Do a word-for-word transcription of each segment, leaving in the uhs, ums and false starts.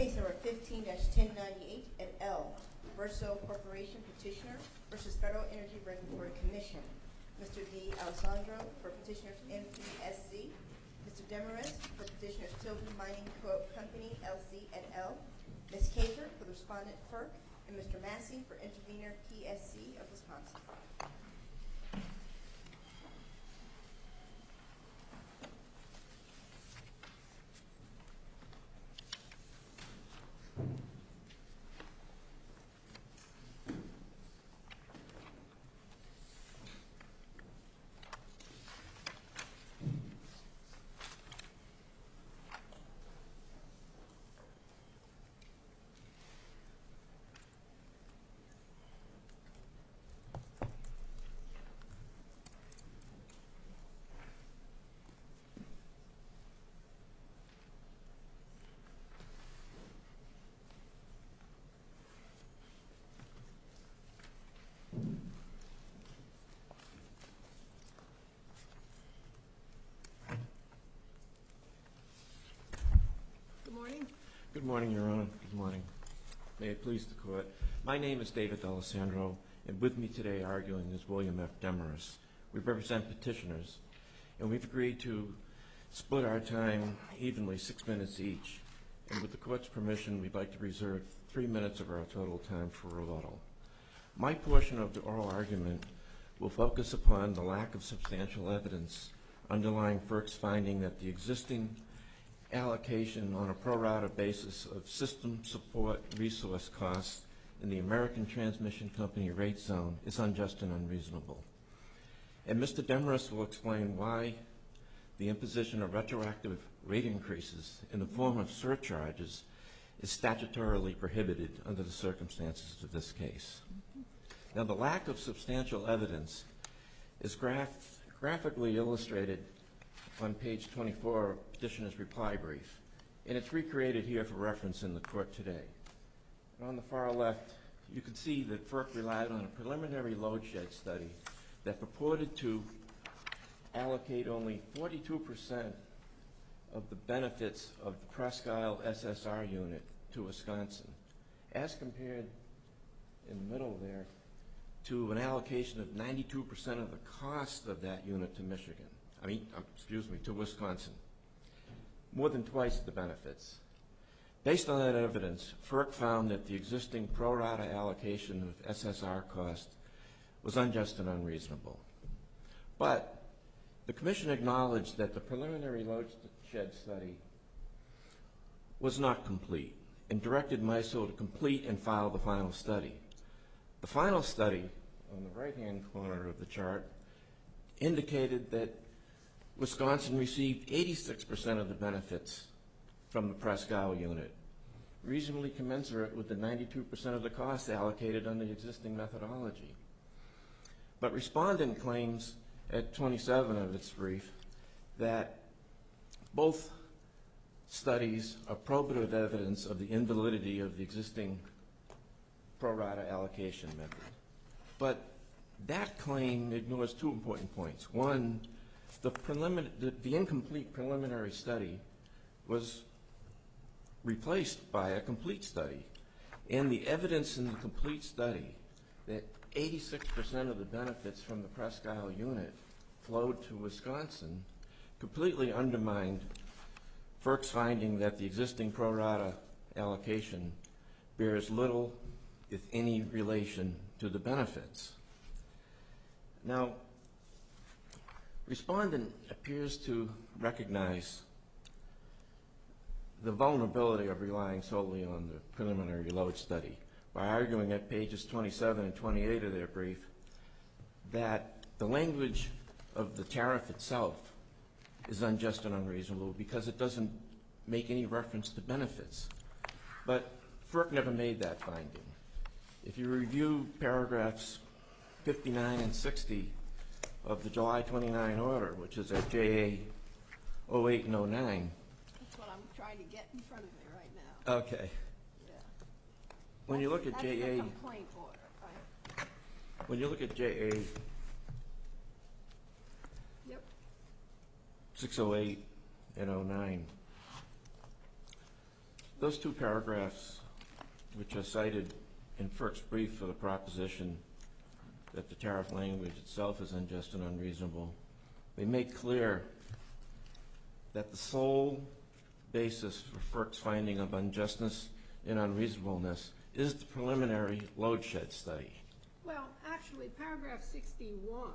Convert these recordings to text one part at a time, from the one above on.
Case number fifteen ten ninety-eight et al. Verso Corporation Petitioner versus Federal Energy Regulatory Commission. Mister D. Alessandro for petitioners N P S C. Mister Demarest for petitioners Tilden Mining Co. Company L C et al. Miz Kafer for the respondent FERC, and Mister Massey for intervener P S C of Wisconsin. Good morning, Your Honor. Good morning. May it please the Court. My name is David D'Alessandro, and with me today arguing is William F. Demarest. We represent petitioners, and we've agreed to split our time evenly, six minutes each. And with the Court's permission, we'd like to reserve three minutes of our total time for rebuttal. My portion of the oral argument will focus upon the lack of substantial evidence underlying FERC's finding that the existing allocation on a pro rata basis of system support resource costs in the American Transmission Company rate zone is unjust and unreasonable. And Mister Demarest will explain why the imposition of retroactive rate increases in the form of surcharges is statutorily prohibited under the circumstances of this case. Now, the lack of substantial evidence is graph- graphically illustrated on page twenty-four of Petitioner's reply brief, and it's recreated here for reference in the Court today. And on the far left, you can see that FERC relied on a preliminary load shed study that purported to allocate only forty-two percent of the benefits of the Presque Isle S S R unit to Wisconsin, as compared in the middle there to an allocation of ninety-two percent of the cost of that unit to Michigan. I mean, um, excuse me, to Wisconsin. More than twice the benefits. Based on that evidence, FERC found that the existing pro rata allocation of S S R cost was unjust and unreasonable. But the Commission acknowledged that the preliminary load shed study was not complete and directed MISO to complete and file the final study. The final study, on the right-hand corner of the chart, indicated that Wisconsin received eighty-six percent of the benefits from the Presque Isle unit, reasonably commensurate with the ninety-two percent of the costs allocated under the existing methodology. But respondent claims at twenty-seven of its brief that both studies are probative evidence of the invalidity of the existing pro rata allocation method. But that claim ignores two important points. One, the, prelimin- the, the incomplete preliminary study was replaced by a complete study. And the evidence in the complete study that eighty-six percent of the benefits from the Presque Isle unit flowed to Wisconsin completely undermined FERC's finding that the existing pro rata allocation bears little, if any, relation to the benefits. Now, respondent appears to recognize the vulnerability of relying solely on the preliminary load study by arguing at pages twenty-seven and twenty-eight of their brief that the language of the tariff itself is unjust and unreasonable because it doesn't make any reference to benefits. But FERC never made that finding. If you review paragraphs fifty-nine and sixty of the July twenty-ninth order, which is at J A oh eight and oh nine. That's what I'm trying to get in front of me right now. Okay. Yeah. When you look at That's J A, the complaint order, right? when you look at J A Yep. six oh eight and oh nine, Those two paragraphs, which are cited in FERC's brief for the proposition that the tariff language itself is unjust and unreasonable, they make clear that the sole basis for FERC's finding of unjustness and unreasonableness is the preliminary load shed study. Well, actually, paragraph sixty-one,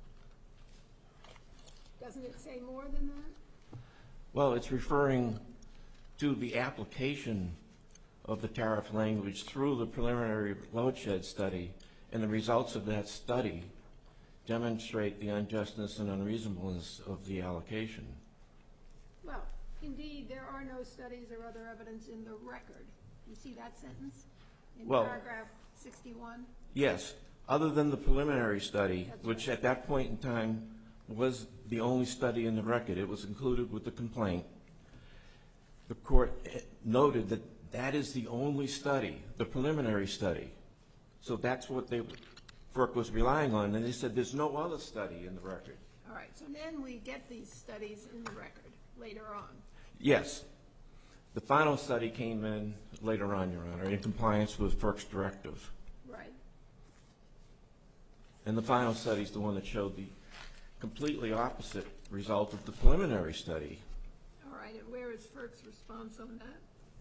doesn't it say more than that? Well, it's referring to the application of the tariff language through the preliminary load shed study, and the results of that study demonstrate the unjustness and unreasonableness of the allocation. Well, indeed, there are no studies or other evidence in the record. You see that sentence in Well, paragraph sixty-one? Yes, other than the preliminary study, That's which right. at that point in time was the only study in the record. It was included with the complaint. The court noted that that is the only study, the preliminary study. So that's what they, FERC was relying on, and they said there's no other study in the record. All right, so then we get these studies in the record later on. Yes. The final study came in later on, Your Honor, in compliance with FERC's directive. Right. And the final study is the one that showed the completely opposite result of the preliminary study. All right, and where is FERC's response on that?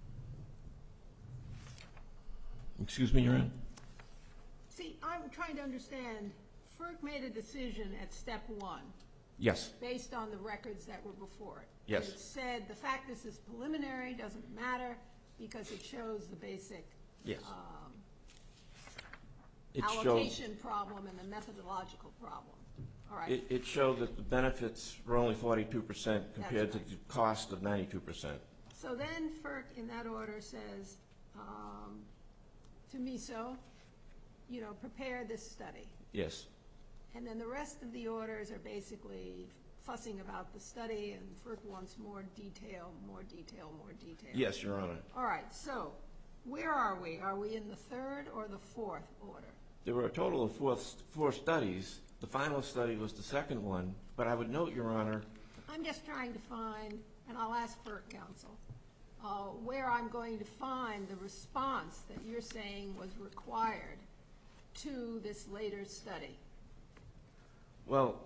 Excuse me, Your Honor? See, I'm trying to understand, FERC made a decision at step one Yes. based on the records that were before it. Yes. It said the fact this is preliminary doesn't matter because it shows the basic Yes. um, It showed, allocation problem and the methodological problem. All right. it, it showed that the benefits were only forty-two percent compared That's right. to the cost of ninety-two percent. So then FERC in that order says um, to MISO, you know, prepare this study. Yes. And then the rest of the orders are basically fussing about the study, and FERC wants more detail, more detail, more detail. Yes, Your Honor. All right, so where are we? Are we in the third or the fourth order? There were a total of four, four studies. The final study was the second one, but I would note, Your Honor, I'm just trying to find, and I'll ask FERC counsel, uh, where I'm going to find the response that you're saying was required to this later study. well,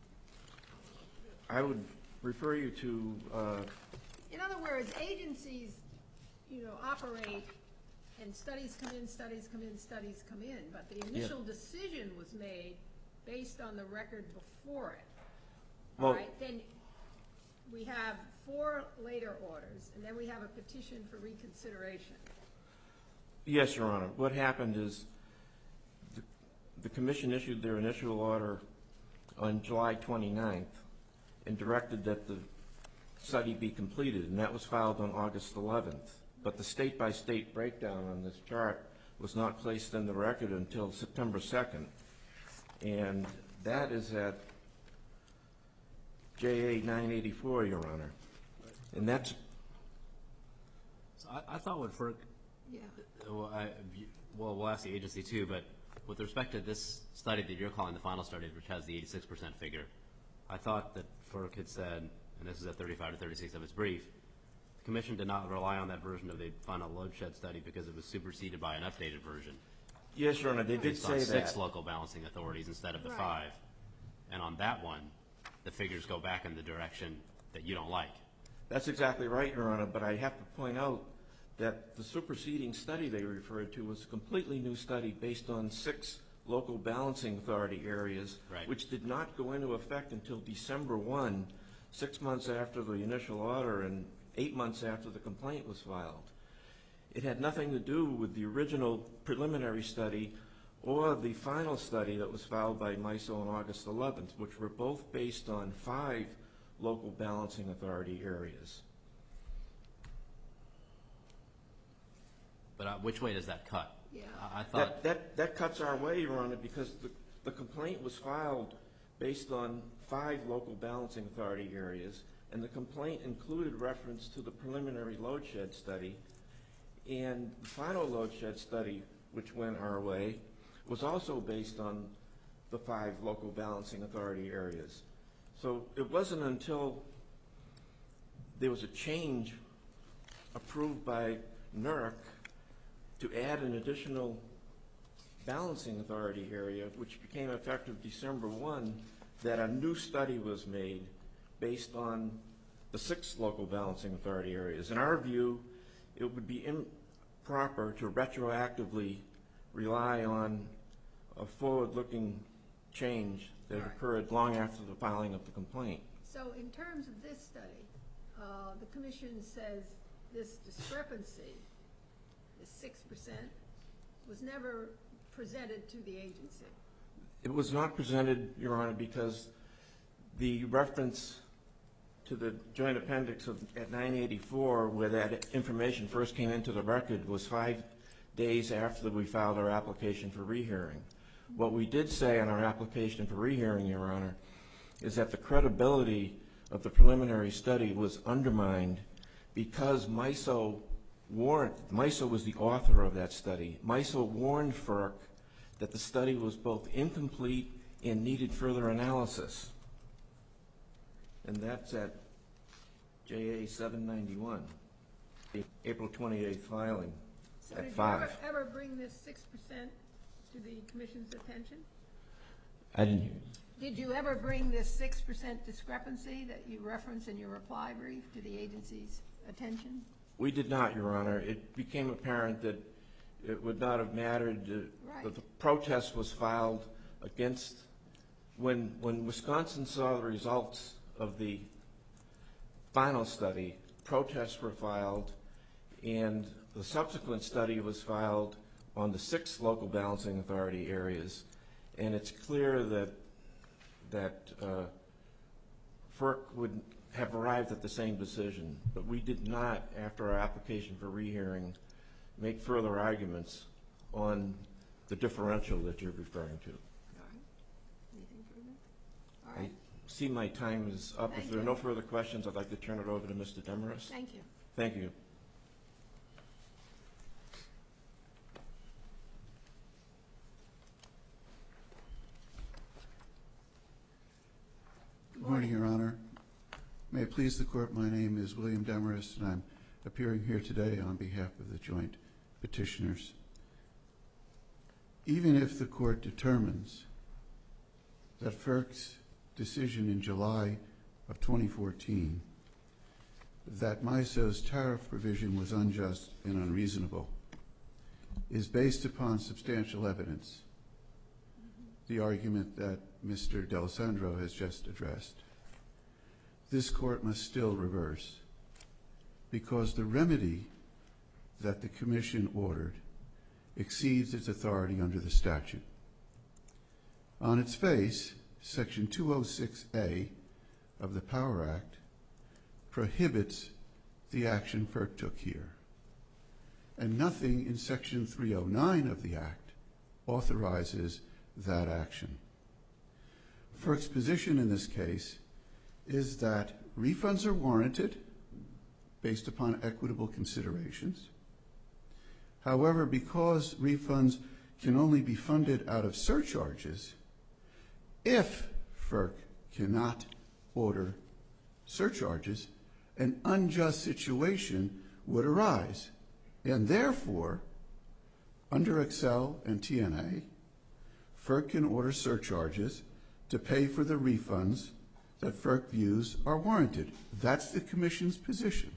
I would refer you to, uh, In other words, agencies, you know, operate, and studies come in, studies come in, studies come in, but the initial decision was made based on the record before it. All Well- right, then we have four later orders, and then we have a petition for reconsideration. yes, Your Honor. What happened is the, the commission issued their initial order on July twenty-ninth and directed that the study be completed, and that was filed on August eleventh. But the state-by-state breakdown on this chart was not placed in the record until September second. And that is at J A nine eighty-four, Your Honor. And that's, So I, I thought what FERC, Yeah. well, I, well, we'll ask the agency too, but with respect to this study that you're calling the final study, which has the eighty-six percent figure, I thought that FERC had said, and this is at thirty-five to thirty-six of its brief, the Commission did not rely on that version of the final load shed study because it was superseded by an updated version. yes, Your Honor, they did Based say on six that. local balancing authorities instead of the Right. five. And on that one, the figures go back in the direction that you don't like. That's exactly right, Your Honor, but I have to point out that the superseding study they referred to was a completely new study based on six local balancing authority areas, Right. which did not go into effect until December first, six months after the initial order and eight months after the complaint was filed. It had nothing to do with the original preliminary study or the final study that was filed by MISO on August eleventh, which were both based on five local balancing authority areas. But uh, which way does that cut? Yeah. I, I thought, That, that, that cuts our way, Your Honor, because the, the complaint was filed based on five local balancing authority areas, and the complaint included reference to the preliminary load shed study, and the final load shed study, which went our way, was also based on the five local balancing authority areas. So it wasn't until there was a change approved by N E R C to add an additional balancing authority area, which became effective December first, that a new study was made based on the six local balancing authority areas. In our view, it would be improper to retroactively rely on a forward-looking change that Right. occurred long after the filing of the complaint. So in terms of this study, uh, the commission says this discrepancy, the six percent, was never presented to the agency. It was not presented, Your Honor, because the reference to the joint appendix of, at nine eighty-four, where that information first came into the record, was five days after we filed our application for rehearing. What we did say on our application for rehearing, Your Honor, is that the credibility of the preliminary study was undermined because MISO warned, MISO was the author of that study. MISO warned F E R C that the study was both incomplete and needed further analysis. And that's at J A seven ninety-one, the April twenty-eighth filing So at did you five. ever, ever bring this six percent to the commission's attention? I didn't hear. Did you ever bring this six percent discrepancy that you reference in your reply brief to the agency's attention? We did not, Your Honor. It became apparent that it would not have mattered uh, Right. that the protest was filed against, when, when Wisconsin saw the results of the final study, protests were filed, and the subsequent study was filed on the six local balancing authority areas. And it's clear that, that uh, F E R C would have arrived at the same decision, but we did not, after our application for rehearing, make further arguments on the differential that you're referring to. All right. Anything further? All I right. see my time is up. Thank If there are you. no further questions, I'd like to turn it over to Mister Demarest. Thank you. Thank you. Good morning, Your Honor. May it please the Court, my name is William Demarest, and I'm appearing here today on behalf of the joint petitioners. Even if the Court determines that F E R C's decision in July of twenty fourteen that MISO's tariff provision was unjust and unreasonable is based upon substantial evidence, the argument that Mister D'Alessandro has just addressed, this Court must still reverse, because the remedy that the Commission ordered exceeds its authority under the statute. On its face, Section two oh six A of the Power Act prohibits the action F E R C took here, and nothing in Section three oh nine of the Act authorizes that action. F E R C's position in this case is that refunds are warranted based upon equitable considerations. However, because refunds can only be funded out of surcharges, if F E R C cannot order surcharges, an unjust situation would arise, and therefore, under Excel and T N A, F E R C can order surcharges to pay for the refunds that F E R C views are warranted. That's the Commission's position.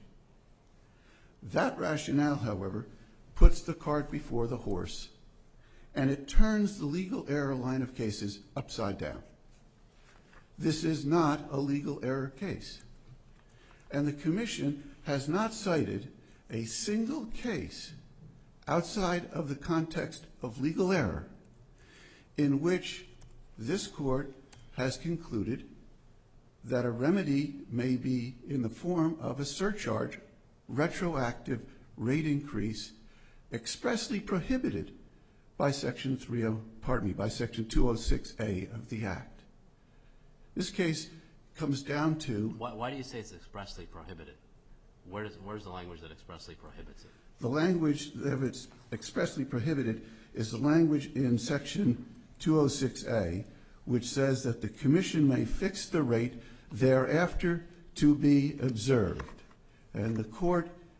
That rationale, however, puts the cart before the horse, and it turns the legal error line of cases upside down. This is not a legal error case, and the Commission has not cited a single case outside of the context of legal error in which this Court has concluded that a remedy may be in the form of a surcharge, retroactive rate increase, expressly prohibited by Section three oh, pardon me, by Section two oh six A of the Act. This case comes down to Why, why do you say it's expressly prohibited? Where does, where's the language that expressly prohibits it? the language that it's expressly prohibited is the language in Section two oh six A, which says that the Commission may fix the rate thereafter to be observed. And the Court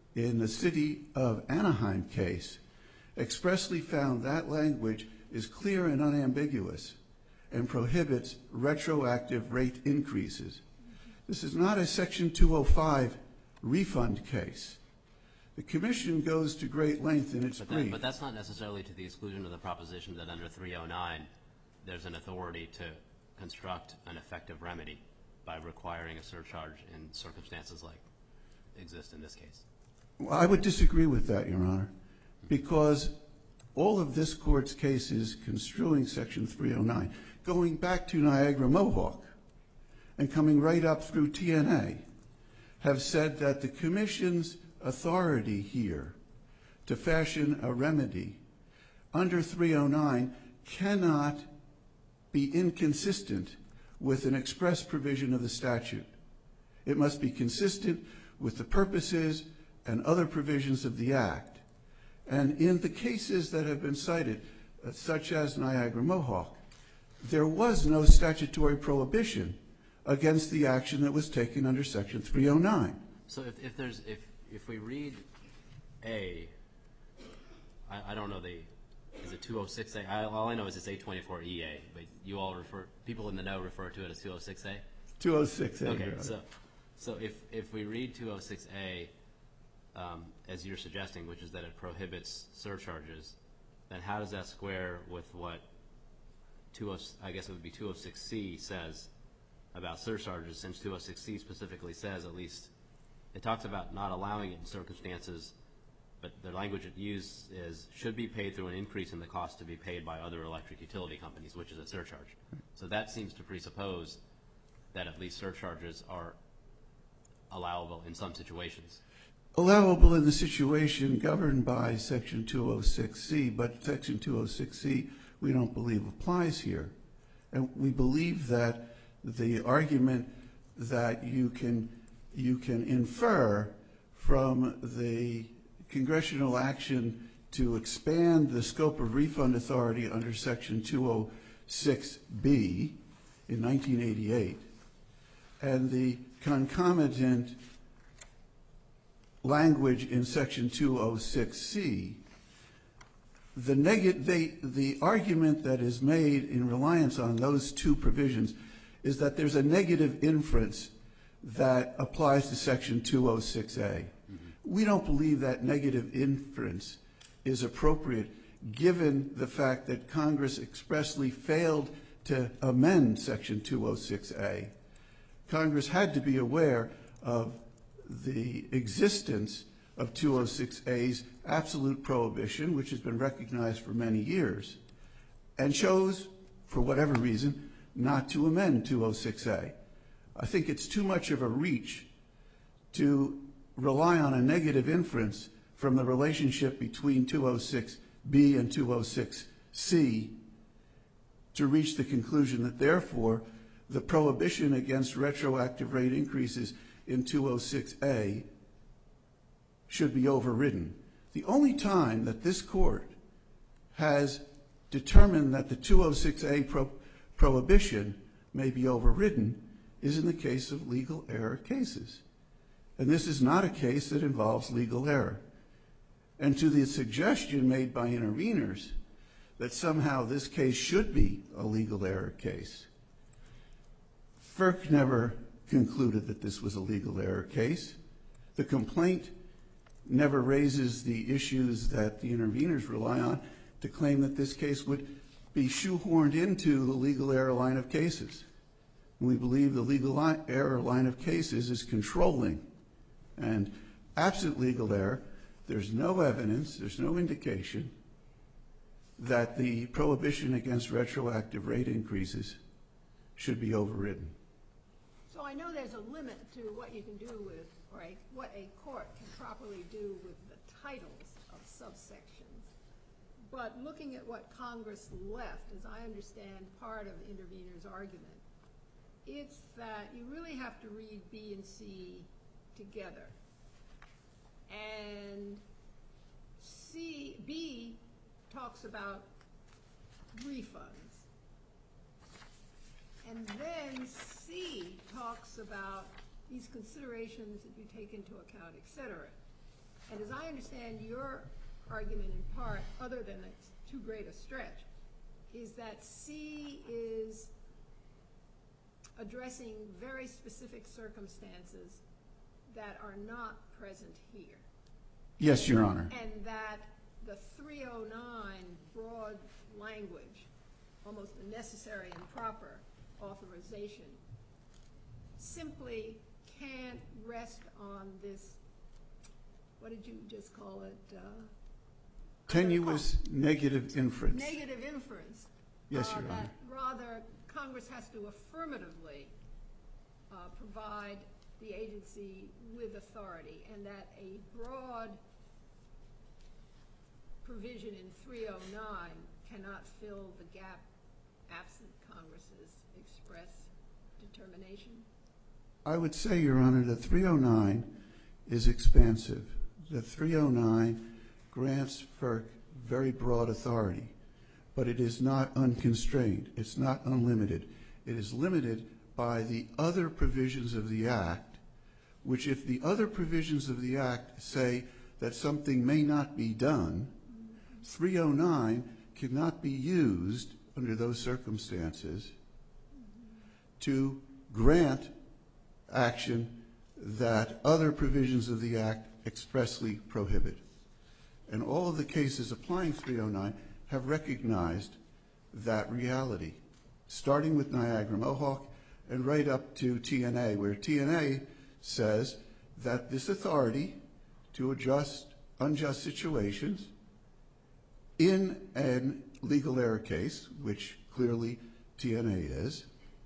in the City of Anaheim case expressly found that language is clear and unambiguous and prohibits retroactive rate increases. This is not a Section two oh five refund case. The Commission goes to great length in its But, brief. that, but that's not necessarily to the exclusion of the proposition that under three oh nine there's an authority to construct an effective remedy by requiring a surcharge in circumstances like exist in this case. Well, I would disagree with that, Your Honor, because all of this Court's cases construing Section three oh nine, going back to Niagara Mohawk and coming right up through T N A, have said that the Commission's authority here to fashion a remedy under three oh nine cannot be inconsistent with an express provision of the statute. It must be consistent with the purposes and other provisions of the Act. And in the cases that have been cited, uh, such as Niagara Mohawk, there was no statutory prohibition against the action that was taken under Section three oh nine. So if, if there's if if we read A, I, I don't know the is it two oh six A? I, all I know is it's eight twenty-four E A, but you all refer people in the know refer to it as two oh six A. two oh six A. Okay, so so if if we read two oh six A um, as you're suggesting, which is that it prohibits surcharges, then how does that square with what two oh I guess it would be two oh six C says about surcharges? Since two oh six C specifically says, at least it talks about not allowing it in circumstances, but the language it used is should be paid through an increase in the cost to be paid by other electric utility companies, which is a surcharge. So that seems to presuppose that at least surcharges are allowable in some situations. Allowable in the situation governed by Section two oh six C, but Section two oh six C we don't believe applies here. And we believe that the argument that you can you can infer from the congressional action to expand the scope of refund authority under Section two oh six B in nineteen eighty-eight and the concomitant language in Section two oh six C, the, neg- they, the argument that is made in reliance on those two provisions is that there's a negative inference that applies to Section two oh six A. Mm-hmm. We don't believe that negative inference is appropriate given the fact that Congress expressly failed to amend Section two oh six A. Congress had to be aware of the existence of two oh six A's absolute prohibition, which has been recognized for many years, and chose, for whatever reason, not to amend two oh six A. I think it's too much of a reach to rely on a negative inference from the relationship between two oh six B and two oh six C to reach the conclusion that, therefore, the prohibition against retroactive rate increases in two oh six A should be overridden. The only time that this Court has determined that the two oh six A pro- prohibition may be overridden is in the case of legal error cases. And this is not a case that involves legal error. And to the suggestion made by interveners that somehow this case should be a legal error case, FERC never concluded that this was a legal error case. The complaint never raises the issues that the interveners rely on to claim that this case would be shoehorned into the legal error line of cases. We believe the legal li- error line of cases is controlling. And absent legal error, there's no evidence, there's no indication that the prohibition against retroactive rate increases should be overridden. So I know there's a limit to what you can do with, or a, what a court can properly do with the titles of subsections. But looking at what Congress left, as I understand part of the intervener's argument, it's that you really have to read B and C together. And C, B talks about refunds. And then C talks about these considerations that you take into account, et cetera. And as I understand your argument in part, other than it's too great a stretch, is that C is addressing very specific circumstances that are not present here. Yes, Your Honor. And that the three oh nine broad language, almost a necessary and proper authorization, simply can't rest on this, what did you just call it? Uh, Tenuous negative inference. Negative inference. Yes, uh, Your Honor. That rather, Congress has to affirmatively uh, provide the agency with authority, and that a broad provision in three oh nine cannot fill the gap absent Congress's express determination? I would say, Your Honor, that three oh nine is expansive. That three oh nine grants FERC very broad authority, but it is not unconstrained. It's not unlimited. It is limited by the other provisions of the Act, which if the other provisions of the Act say that something may not be done, three oh nine cannot be used under those circumstances to grant action that other provisions of the Act expressly prohibit. And all of the cases applying three oh nine have recognized that reality, starting with Niagara Mohawk and right up to T N A, where T N A says that this authority to adjust unjust situations in a legal error case, which clearly T N A is,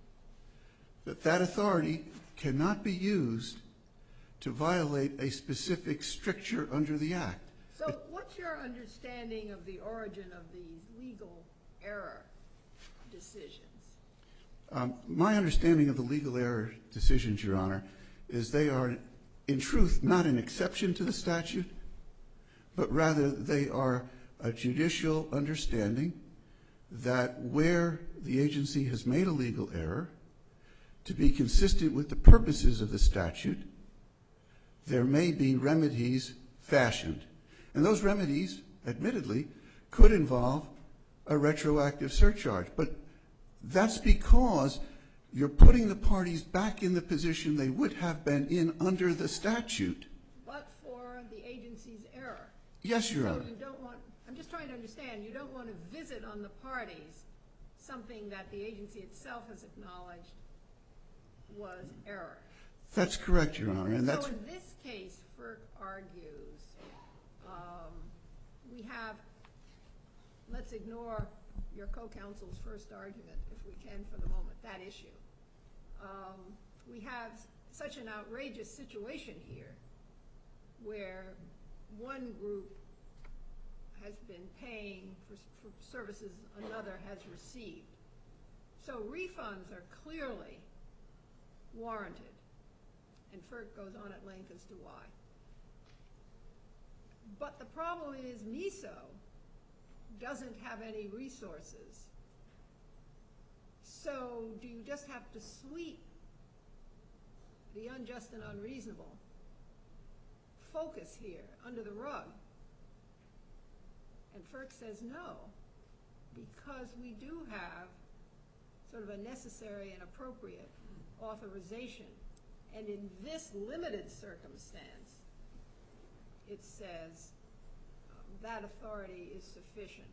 that that authority cannot be used to violate a specific stricture under the Act. So what's your understanding of the origin of these legal error decisions? Um, my understanding of the legal error decisions, Your Honor, is they are, in truth, not an exception to the statute, but rather they are a judicial understanding that where the agency has made a legal error, to be consistent with the purposes of the statute, there may be remedies fashioned. And those remedies, admittedly, could involve a retroactive surcharge. But that's because you're putting the parties back in the position they would have been in under the statute. But for the agency's error. Yes, Your Honor. So you don't want, I'm just trying to understand, you don't want to visit on the parties something that the agency itself has acknowledged was error. That's correct, Your Honor. And that's so in this case, FERC argues, um, we have, let's ignore your co-counsel's first argument, if we can for the moment, that issue. Um, we have such an outrageous situation here where one group has been paying for, for services another has received. So refunds are clearly warranted, and FERC goes on at length as to why. But the problem is MISO doesn't have any resources. So do you just have to sweep the unjust and unreasonable focus here under the rug? And FERC says no, because we do have sort of a necessary and appropriate authorization. And in this limited circumstance, it says um, that authority is sufficient.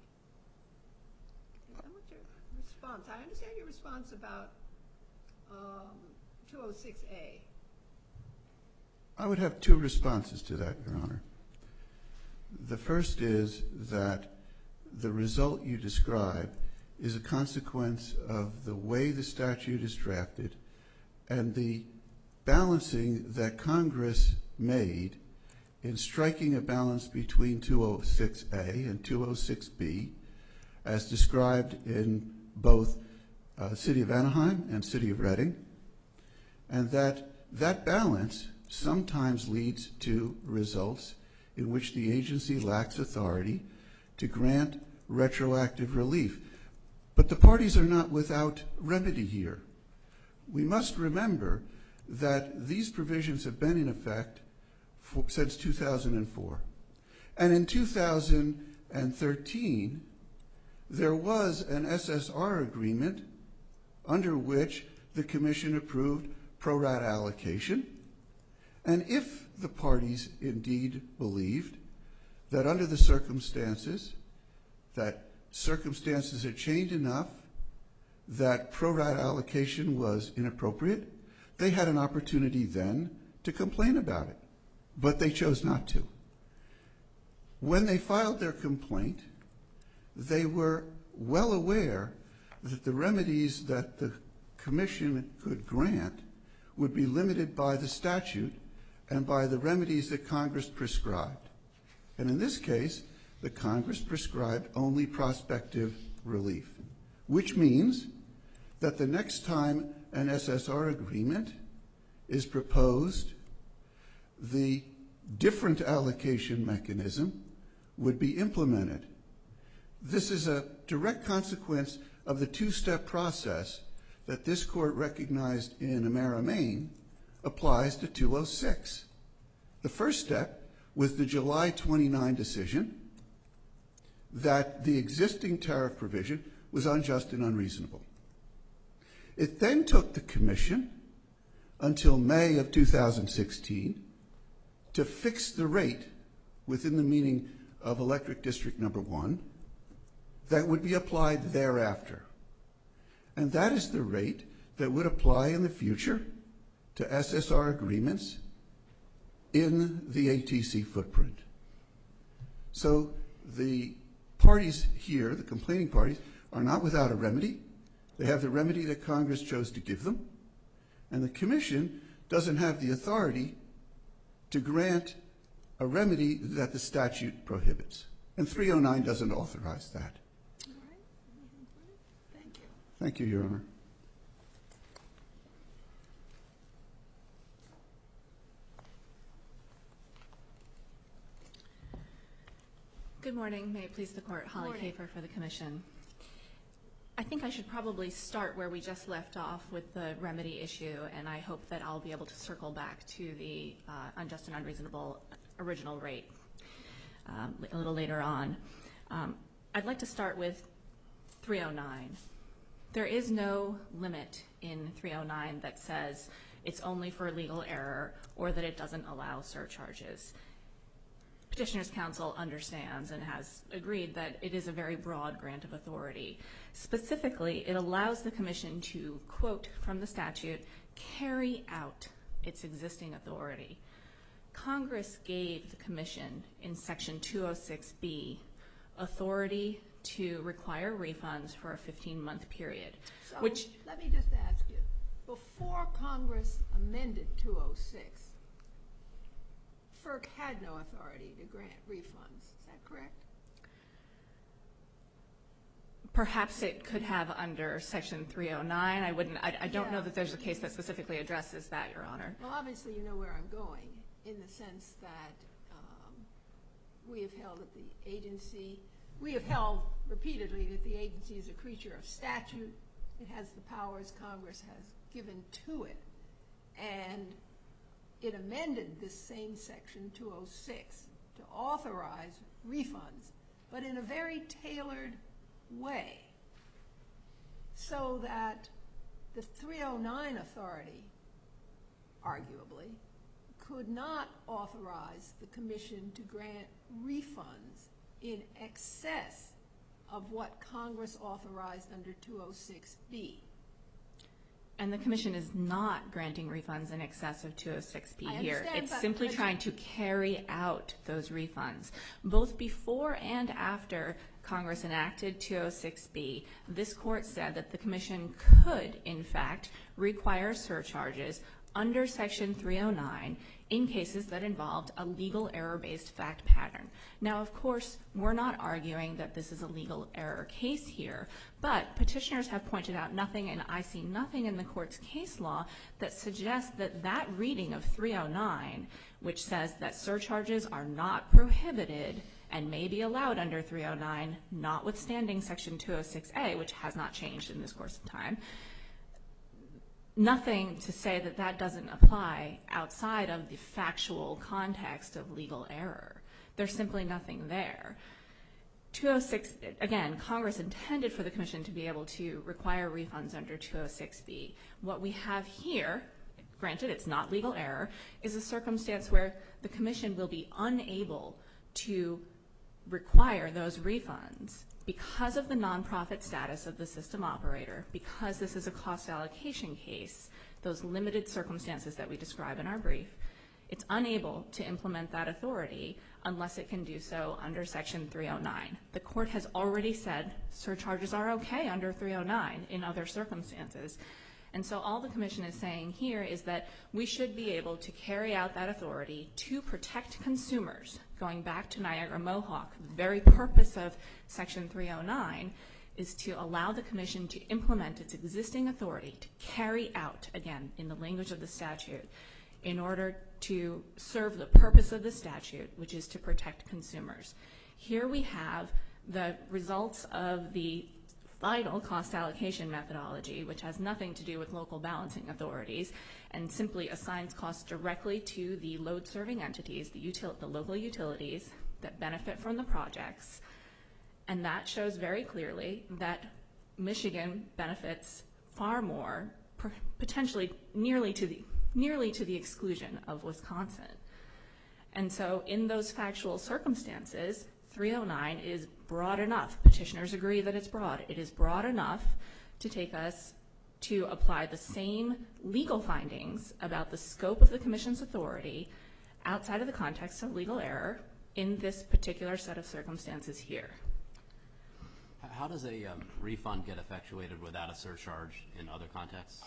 I want your response. I understand your response about um, two oh six A. I would have two responses to that, Your Honor. The first is that the result you describe is a consequence of the way the statute is drafted and the balancing that Congress made in striking a balance between two oh six A and two oh six B as described in both uh, City of Anaheim and City of Reading, and that that balance sometimes leads to results in which the agency lacks authority to grant retroactive relief. But the parties are not without remedy here. We must remember that these provisions have been in effect for, since two thousand four. And in two thousand thirteen, there was an S S R agreement under which the Commission approved pro rata allocation. And if the parties indeed believed that under the circumstances, that circumstances had changed enough that pro rata allocation was inappropriate, they had an opportunity then to complain about it. But they chose not to. When they filed their complaint, they were well aware that the remedies that the Commission could grant would be limited by the statute and by the remedies that Congress prescribed. And in this case, the Congress prescribed only prospective relief, which means that the next time an S S R agreement is proposed, the different allocation mechanism would be implemented. This is a direct consequence of the two-step process that this court recognized in Amera, Maine, applies to two oh six. The first step was the July twenty-ninth decision that the existing tariff provision was unjust and unreasonable. It then took the Commission until May of two thousand sixteen to fix the rate within the meaning of Electric District Number One that would be applied thereafter. And that is the rate that would apply in the future to S S R agreements in the A T C footprint. So the parties here, the complaining parties, are not without a remedy. They have the remedy that Congress chose to give them. And the Commission doesn't have the authority to grant a remedy that the statute prohibits. And three oh nine doesn't authorize that. All right. Thank you. Thank you, Your Honor. Good morning. May it please the Court. Holly Morning. Kafer for the Commission. I think I should probably start where we just left off with the remedy issue, and I hope that I'll be able to circle back to the uh, unjust and unreasonable original rate um, a little later on. Um, I'd like to start with three oh nine. There is no limit in three oh nine that says it's only for legal error or that it doesn't allow surcharges. Petitioner's Counsel understands and has agreed that it is a very broad grant of authority. Specifically, it allows the Commission to, quote from the statute, carry out its existing authority. Congress gave the Commission in Section two oh six B authority to require refunds for a fifteen-month period. So which let me just ask you, before Congress amended two oh six, FERC had no authority to grant refunds. Is that correct? Perhaps it could have under Section three oh nine. I wouldn't. I, I don't Yeah. know that there's a case that specifically addresses that, Your Honor. Well, obviously you know where I'm going, in the sense that um, we have held that the agency, we have held repeatedly that the agency is a creature of statute. It has the powers Congress has given to it. And it amended this same Section two oh six to authorize refunds, but in a very tailored way, so that the three oh nine authority, arguably, could not authorize the Commission to grant refunds in excess of what Congress authorized under two oh six B. And the Commission is not granting refunds in excess of two oh six B I here. understand, It's but- simply but- trying to carry out those refunds. Both before and after Congress enacted two oh six B, this Court said that the Commission could, in fact, require surcharges under Section three oh nine in cases that involved a legal error-based fact pattern. Now, of course, we're not arguing that this is a legal error case here, but petitioners have pointed out nothing, and I see nothing in the Court's case law that suggests that that reading of three oh nine, which says that surcharges are not prohibited and may be allowed under three oh nine, notwithstanding Section two oh six A, which has not changed in this course of time, nothing to say that that doesn't apply outside of the factual context of legal error. There's simply nothing there. two oh six, again, Congress intended for the Commission to be able to require refunds under two oh six B. What we have here, granted it's not legal error, is a circumstance where the Commission will be unable to require those refunds because of the nonprofit status of the system operator, because this is a cost allocation case, those limited circumstances that we describe in our brief. It's unable to implement that authority unless it can do so under Section three oh nine. The Court has already said surcharges are okay under three oh nine in other circumstances. And so all the Commission is saying here is that we should be able to carry out that authority to protect consumers. Going back to Niagara Mohawk, the very purpose of Section three oh nine is to allow the Commission to implement its existing authority to carry out, again, in the language of the statute, in order to serve the purpose of the statute, which is to protect consumers. Here we have the results of the final cost allocation methodology, which has nothing to do with local balancing authorities and simply assigns costs directly to the load-serving entities, the, util the local utilities that benefit from the projects. And that shows very clearly that Michigan benefits far more, potentially nearly to the nearly to the exclusion of Wisconsin. And so in those factual circumstances, three oh nine is broad enough. Petitioners agree that it's broad. It is broad enough to take us to apply the same legal findings about the scope of the Commission's authority outside of the context of legal error in this particular set of circumstances here. How does a um, refund get effectuated without a surcharge in other contexts?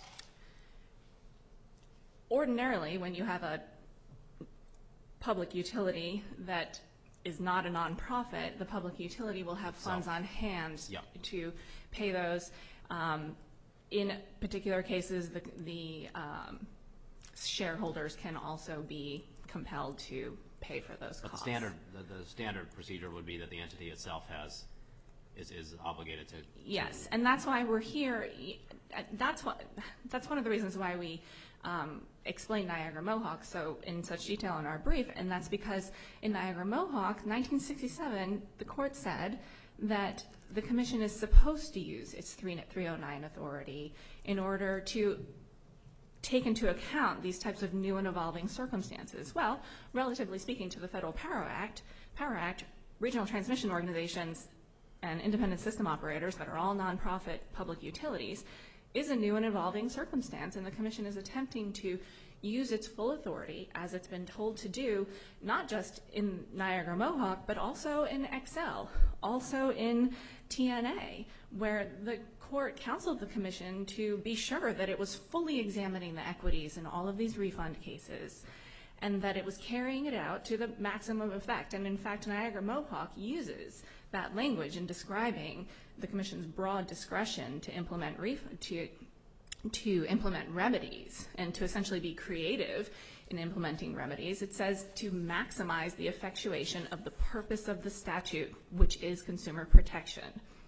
Ordinarily, when you have a public utility that is not a nonprofit, the public utility will have funds on hand Yep. to pay those. Um, in particular cases, the, the um, shareholders can also be compelled to pay for those But costs. the standard, the, the standard procedure would be that the entity itself has is, is obligated to. Yes, and that's why we're here. That's what. That's one of the reasons why we um, explain Niagara Mohawk so in such detail in our brief, and that's because in Niagara Mohawk, nineteen sixty-seven, the court said that the Commission is supposed to use its three oh nine authority in order to take into account these types of new and evolving circumstances. Well, relatively speaking to the Federal Power Act, Power Act, regional transmission organizations and independent system operators that are all nonprofit public utilities is a new and evolving circumstance, and the Commission is attempting to use its full authority, as it's been told to do, not just in Niagara Mohawk, but also in X L, also in T N A, where the court counseled the Commission to be sure that it was fully examining the equities in all of these refund cases, and that it was carrying it out to the maximum effect. And in fact, Niagara Mohawk uses that language in describing the Commission's broad discretion to implement ref to to implement remedies and to essentially be creative in implementing remedies. It says to maximize the effectuation of the purpose of the statute, which is consumer protection.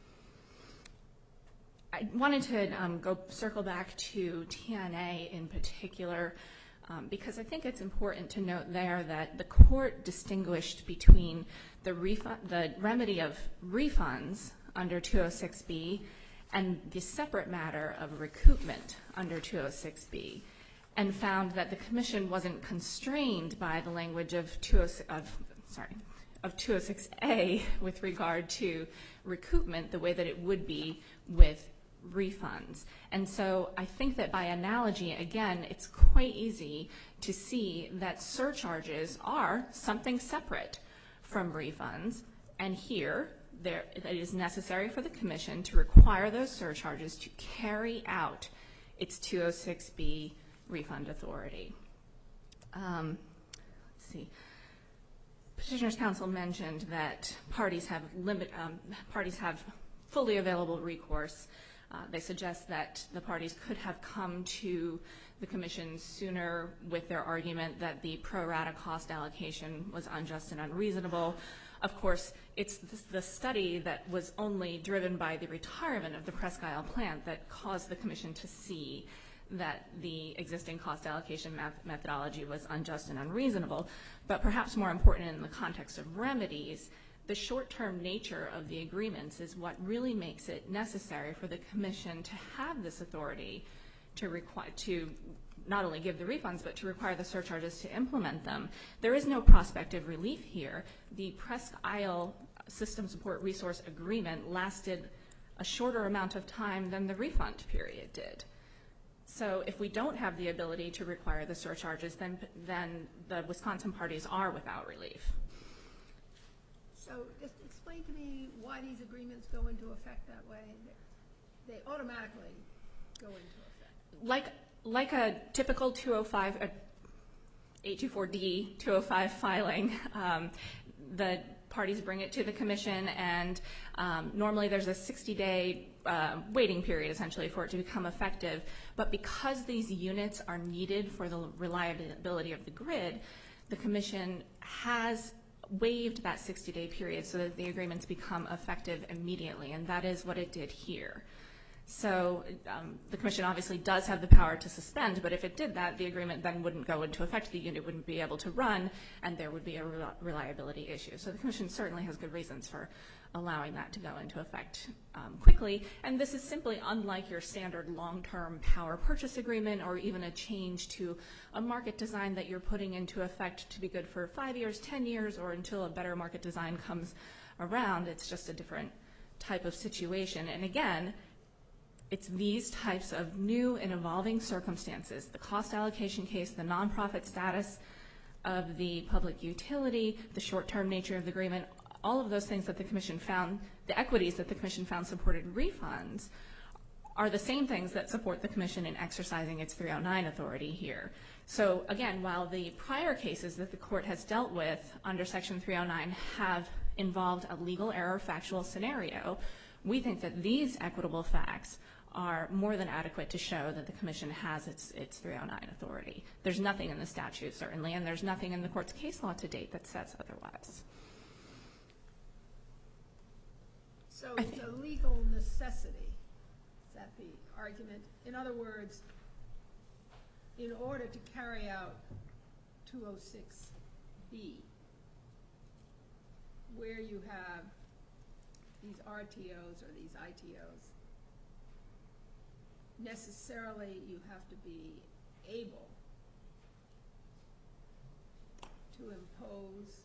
I wanted to um, go circle back to T N A in particular, Um, because I think it's important to note there that the court distinguished between the, the remedy of refunds under two oh six B and the separate matter of recoupment under two oh six B, and found that the Commission wasn't constrained by the language of, of, sorry, of two oh six A with regard to recoupment the way that it would be with refunds. And so I think that by analogy, again, it's quite easy to see that surcharges are something separate from refunds, and here there, it is necessary for the Commission to require those surcharges to carry out its two oh six B refund authority. Um, let's see. Petitioners' Counsel mentioned that parties have limit, um, parties have fully available recourse. Uh, they suggest that the parties could have come to the Commission sooner with their argument that the pro rata cost allocation was unjust and unreasonable. Of course, it's the study that was only driven by the retirement of the Presque Isle plant that caused the Commission to see that the existing cost allocation math methodology was unjust and unreasonable. But perhaps more important in the context of remedies, the short-term nature of the agreements is what really makes it necessary for the Commission to have this authority to require to not only give the refunds, but to require the surcharges to implement them. There is no prospective relief here. The Presque Isle System Support Resource Agreement lasted a shorter amount of time than the refund period did. So if we don't have the ability to require the surcharges, then, then the Wisconsin parties are without relief. So just explain to me why these agreements go into effect that way. They automatically go into effect. Like, like a typical two oh five, a eight twenty-four D two oh five filing, um, the parties bring it to the Commission, and um, normally there's a sixty-day uh, waiting period, essentially, for it to become effective. But because these units are needed for the reliability of the grid, the Commission has waived that sixty-day period so that the agreements become effective immediately, and that is what it did here. So um, the Commission obviously does have the power to suspend, but if it did that, the agreement then wouldn't go into effect, the unit wouldn't be able to run, and there would be a re reliability issue. So the Commission certainly has good reasons for allowing that to go into effect um, quickly, and this is simply unlike your standard long-term power purchase agreement or even a change to a market design that you're putting into effect to be good for five years, ten years, or until a better market design comes around. It's just a different type of situation. And again, it's these types of new and evolving circumstances, the cost allocation case, the nonprofit status of the public utility, the short-term nature of the agreement, all of those things that the Commission found, the equities that the Commission found supported refunds, are the same things that support the Commission in exercising its three oh nine authority here. So again, while the prior cases that the Court has dealt with under Section three oh nine have involved a legal error factual scenario, we think that these equitable facts are more than adequate to show that the Commission has its, its three oh nine authority. There's nothing in the statute, certainly, and there's nothing in the Court's case law to date that says otherwise. So it's a legal necessity. Is that the argument? In other words, in order to carry out two oh six B, where you have these R T Os or these I T Os, necessarily you have to be able to impose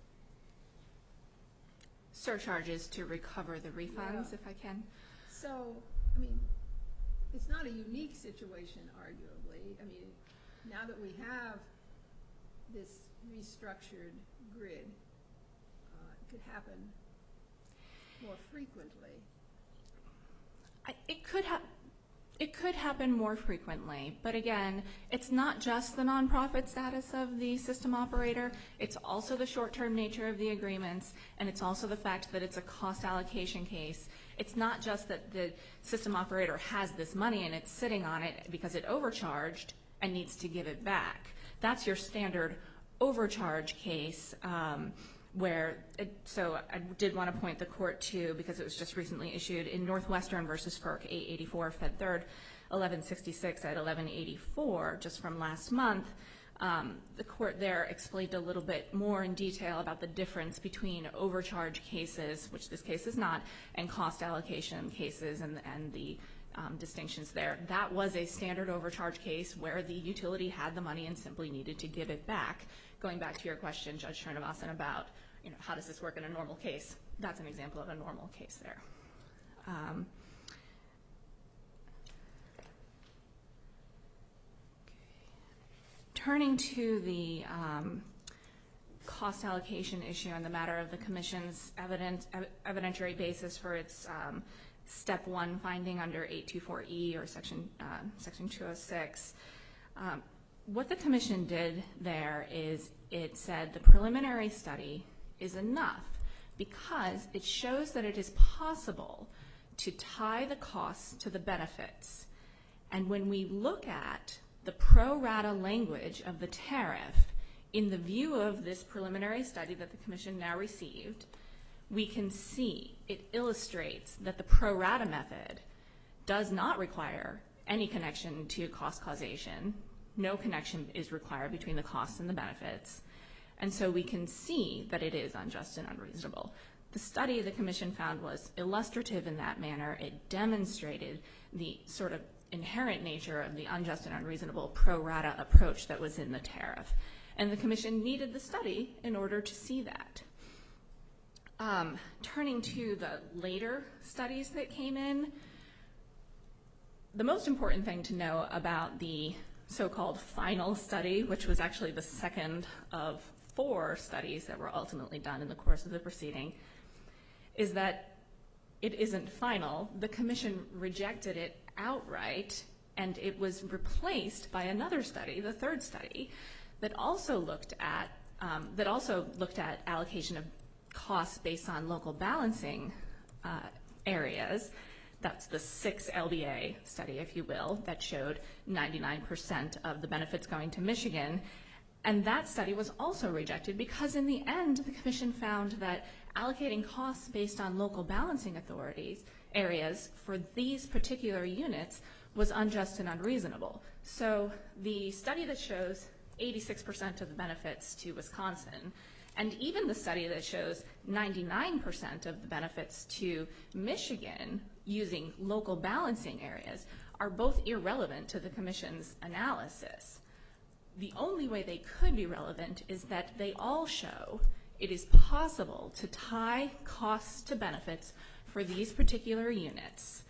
Surcharges to recover the refunds, Yeah. if I can. So, I mean, it's not a unique situation, arguably. I mean, now that we have this restructured grid, uh, it could happen more frequently. I, it could have. It could happen more frequently, but again, it's not just the nonprofit status of the system operator, it's also the short-term nature of the agreements, and it's also the fact that it's a cost allocation case. It's not just that the system operator has this money and it's sitting on it because it overcharged and needs to give it back. That's your standard overcharge case. Um, where, it, so I did want to point the Court to, because it was just recently issued, in Northwestern versus FERC eight eighty-four, Fed third, eleven sixty-six at eleven eighty-four, just from last month, um, the Court there explained a little bit more in detail about the difference between overcharge cases, which this case is not, and cost allocation cases and, and the um, distinctions there. That was a standard overcharge case where the utility had the money and simply needed to give it back. Going back to your question, Judge Srinivasan, about you know, how does this work in a normal case? That's an example of a normal case there. Um, turning to the um, cost allocation issue and the matter of the Commission's evident, ev evidentiary basis for its um, step one finding under eight twenty-four E or section, uh, section two oh six, um, what the Commission did there is it said the preliminary study is enough because it shows that it is possible to tie the costs to the benefits. And when we look at the pro rata language of the tariff in the view of this preliminary study that the Commission now received, we can see it illustrates that the pro rata method does not require any connection to cost causation. No connection is required between the costs and the benefits. And so we can see that it is unjust and unreasonable. The study the Commission found was illustrative in that manner. It demonstrated the sort of inherent nature of the unjust and unreasonable pro rata approach that was in the tariff. And the Commission needed the study in order to see that. Um, turning to the later studies that came in, the most important thing to know about the so-called final study, which was actually the second of four studies that were ultimately done in the course of the proceeding, is that it isn't final. The Commission rejected it outright, and it was replaced by another study, the third study, that also looked at um, that also looked at allocation of costs based on local balancing uh, areas. That's the six L B A study, if you will, that showed ninety-nine percent of the benefits going to Michigan. And that study was also rejected because in the end, the Commission found that allocating costs based on local balancing authorities areas for these particular units was unjust and unreasonable. So the study that shows eighty-six percent of the benefits to Wisconsin, and even the study that shows ninety-nine percent of the benefits to Michigan using local balancing areas, are both irrelevant to the Commission's analysis. The only way they could be relevant is that they all show it is possible to tie costs to benefits for these particular units.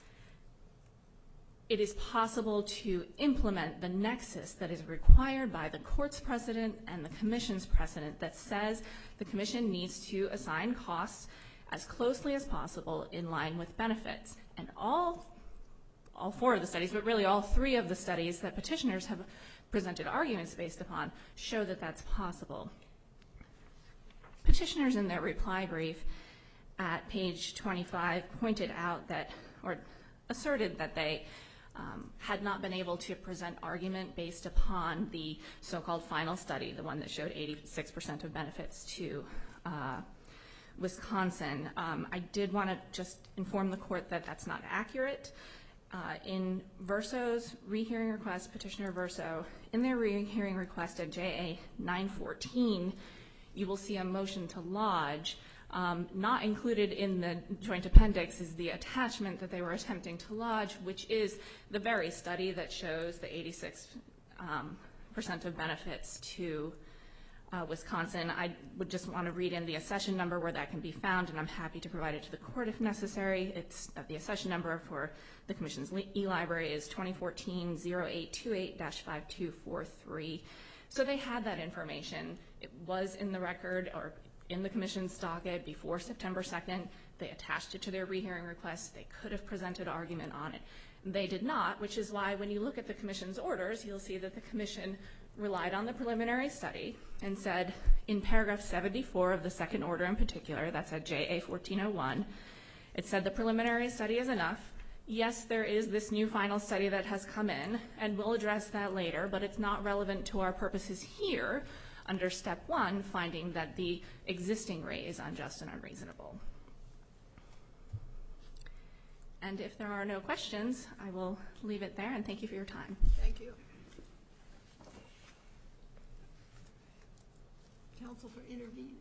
It is possible to implement the nexus that is required by the court's precedent and the Commission's precedent that says the Commission needs to assign costs as closely as possible in line with benefits. And all, all four of the studies, but really all three of the studies that petitioners have presented arguments based upon, show that that's possible. Petitioners in their reply brief at page twenty-five pointed out that, or asserted that they um, had not been able to present argument based upon the so-called final study, the one that showed eighty-six percent of benefits to uh, Wisconsin. Um, I did want to just inform the court that that's not accurate. Uh, in Verso's rehearing request, Petitioner Verso, in their rehearing request at J A nine fourteen, you will see a motion to lodge. Um, not included in the joint appendix is the attachment that they were attempting to lodge, which is the very study that shows the eighty-six percent um, of benefits to uh, Wisconsin. I would just want to read in the accession number where that can be found, and I'm happy to provide it to the court if necessary. It's uh, the accession number for the Commission's e-library is twenty fourteen oh eight twenty-eight dash five two four three. So they had that information. It was in the record or in the Commission's docket before September second. They attached it to their rehearing request. They could have presented argument on it. They did not, which is why when you look at the Commission's orders, you'll see that the Commission relied on the preliminary study and said in paragraph seventy-four of the second order in particular, that's at J A fourteen oh one, it said the preliminary study is enough. Yes, there is this new final study that has come in, and we'll address that later, but it's not relevant to our purposes here under step one, finding that the existing rate is unjust and unreasonable. And if there are no questions, I will leave it there, and thank you for your time. Thank you. Counsel for intervening.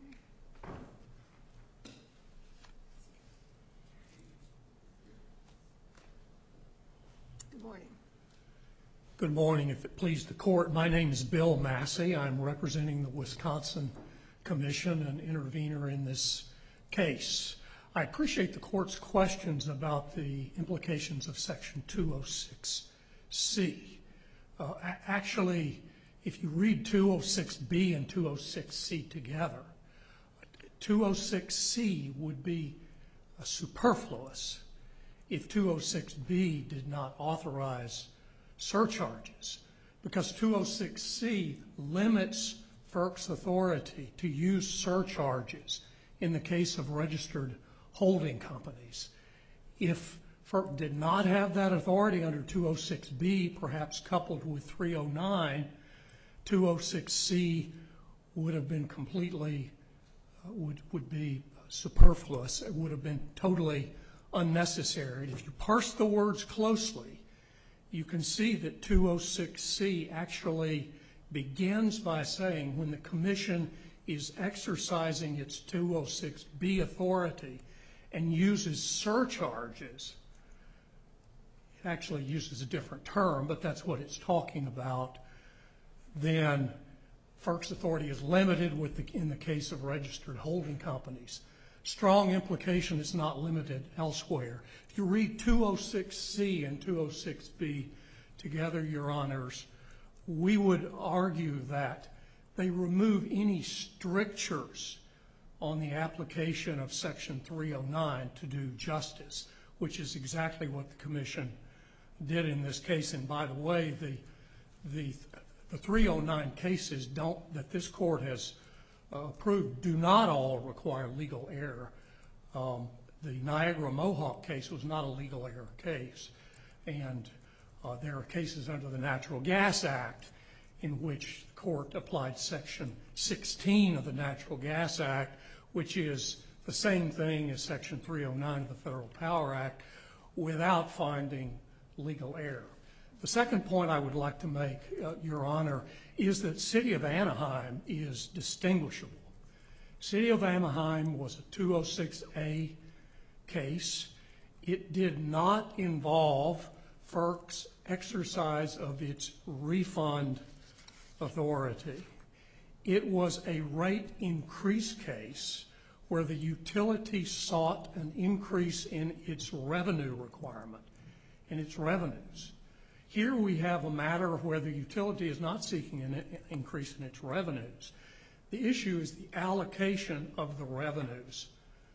Good morning. Good morning. If it please the court, my name is Bill Massey. I'm representing the Wisconsin Commission, an intervener in this case. I appreciate the court's questions about the implications of Section two oh six C. Uh, actually, if you read two oh six B and two oh six C together, two oh six C would be uh, superfluous if two oh six B did not authorize surcharges, because two oh six C limits FERC's authority to use surcharges in the case of registered holding companies. If FERC did not have that authority under two oh six B, perhaps coupled with three oh nine, two oh six C would have been completely, uh, would, would be superfluous. It would have been totally unnecessary. And if you parse the words closely, you can see that two oh six C actually begins by saying when the commission is exercising its two oh six B authority and uses surcharges, it actually uses a different term, but that's what it's talking about, then FERC's authority is limited with the, in the case of registered holding companies. Strong implication is not limited elsewhere. If you read two oh six C and two oh six B together, Your Honors, we would argue that they remove any strictures on the application of Section three oh nine to do justice, which is exactly what the Commission did in this case. And by the way, the the, the three oh nine cases don't that this court has uh, approved do not all require legal error. Um, the Niagara Mohawk case was not a legal error case, and uh, there are cases under the Natural Gas Act in which the court applied Section sixteen of the Natural Gas Act, which is the same thing as Section three oh nine of the Federal Power Act, without finding legal error. The second point I would like to make, uh, Your Honor, is that City of Anaheim is distinguishable. City of Anaheim was a two oh six A case. It did not involve FERC's exercise of its refund authority. It was a rate increase case where the utility sought an increase in its revenue requirement, in its revenues. Here we have a matter of where the utility is not seeking an increase in its revenues. The issue is the allocation of the revenues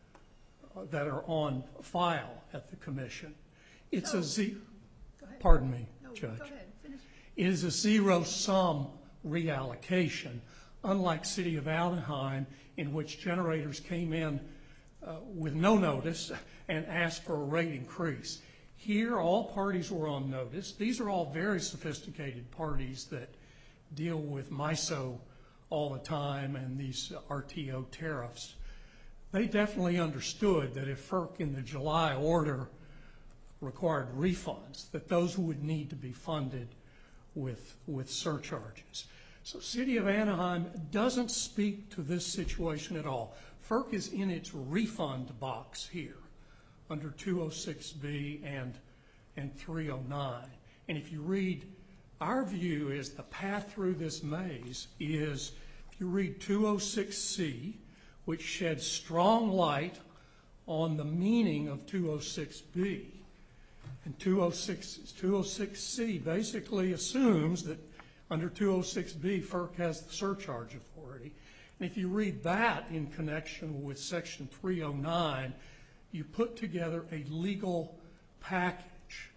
uh, that are on file at the Commission. It's So- a z. Go ahead. Pardon me, No, Judge. go ahead, finish. It is a zero-sum reallocation, unlike City of Anaheim, in which generators came in uh, with no notice and asked for a rate increase. Here, all parties were on notice. These are all very sophisticated parties that deal with MISO all the time and these R T O tariffs. They definitely understood that if FERC in the July order required refunds, that those would need to be funded with, with surcharges. So City of Anaheim doesn't speak to this situation at all. FERC is in its refund box here under two oh six B and, and three oh nine. And if you read, our view is the path through this maze is, if you read two oh six C, which sheds strong light on the meaning of two oh six B, and two oh six, two oh six C basically assumes that under two oh six B, FERC has the surcharge authority. And if you read that in connection with Section three oh nine, you put together a legal package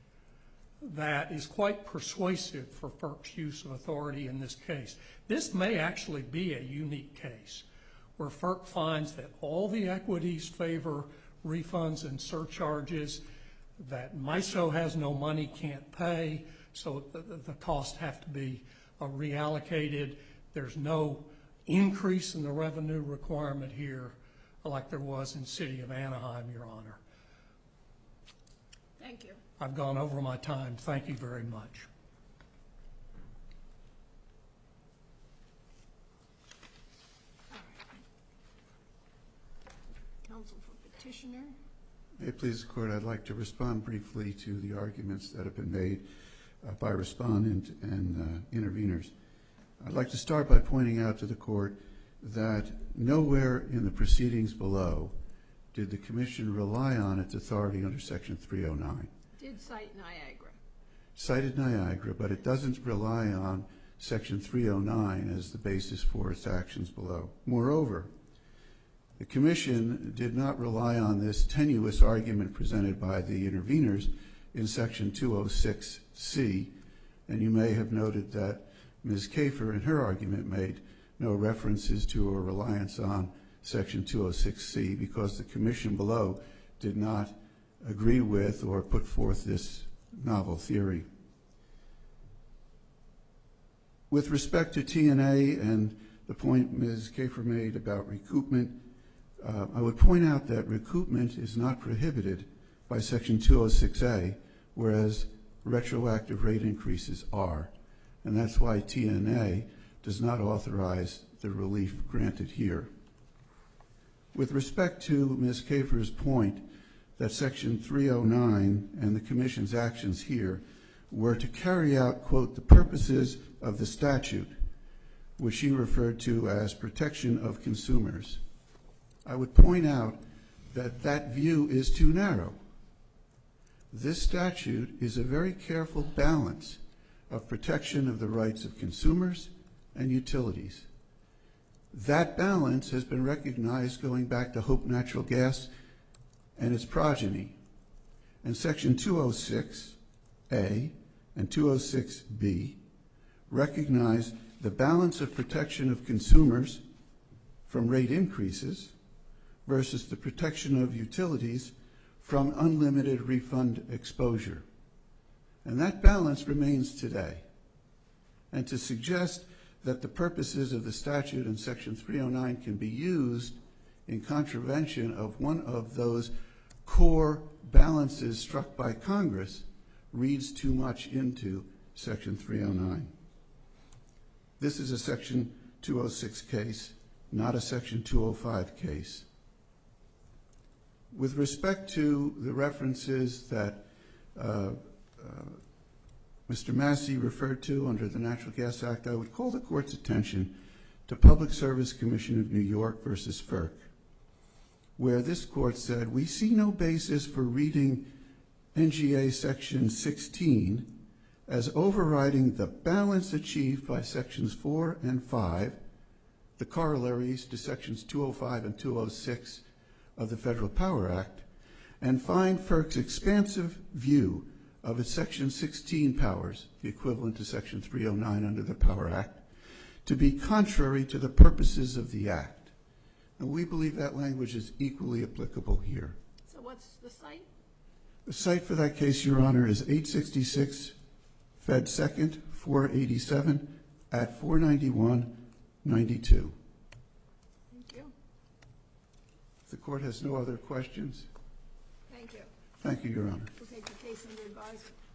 that is quite persuasive for FERC's use of authority in this case. This may actually be a unique case where FERC finds that all the equities favor refunds and surcharges, that MISO has no money, can't pay, so the, the costs have to be uh, reallocated. There's no increase in the revenue requirement here like there was in City of Anaheim, Your Honor. Thank you. I've gone over my time. Thank you very much. Counsel for petitioner. May it please the Court, I'd like to respond briefly to the arguments that have been made uh, by respondent and uh, interveners. I'd like to start by pointing out to the Court that nowhere in the proceedings below did the Commission rely on its authority under Section three oh nine. Did cite Niagara. Cited Niagara, but it doesn't rely on Section three oh nine as the basis for its actions below. Moreover, the Commission did not rely on this tenuous argument presented by the interveners in Section two oh six C, and you may have noted that Miz Kafer in her argument made no references to or reliance on Section two oh six C because the Commission below did not agree with or put forth this novel theory. With respect to T N A and the point Miz Kafer made about recoupment, uh, I would point out that recoupment is not prohibited by Section two oh six A, whereas retroactive rate increases are, and that's why T N A does not authorize the relief granted here. With respect to Miz Kafer's point that Section three oh nine and the Commission's actions here were to carry out, quote, the purposes of the statute, which she referred to as protection of consumers, I would point out that that view is too narrow. This statute is a very careful balance of protection of the rights of consumers and utilities. That balance has been recognized going back to Hope Natural Gas and its progeny. And Section two oh six A and two oh six B recognize the balance of protection of consumers from rate increases versus the protection of utilities from unlimited refund exposure. And that balance remains today. And to suggest that the purposes of the statute in Section three oh nine can be used in contravention of one of those core balances struck by Congress reads too much into Section three oh nine. This is a Section two oh six case, not a Section two oh five case. With respect to the references that uh, uh, Mister Massey referred to under the Natural Gas Act, I would call the Court's attention to Public Service Commission of New York versus FERC, where this Court said, we see no basis for reading N G A Section sixteen as overriding the balance achieved by Sections four and five, the corollaries to Sections two oh five and two oh six of the Federal Power Act, and find FERC's expansive view of its Section sixteen powers, the equivalent to Section three oh nine under the Power Act, to be contrary to the purposes of the Act. And we believe that language is equally applicable here. So what's the site? The site for that case, Your Honor, is eight sixty-six Fed Second, four eighty-seven at four ninety-one ninety-two. Thank you. If the Court has no other questions, Thank you. thank you, Your Honor. We'll take the case under advisement.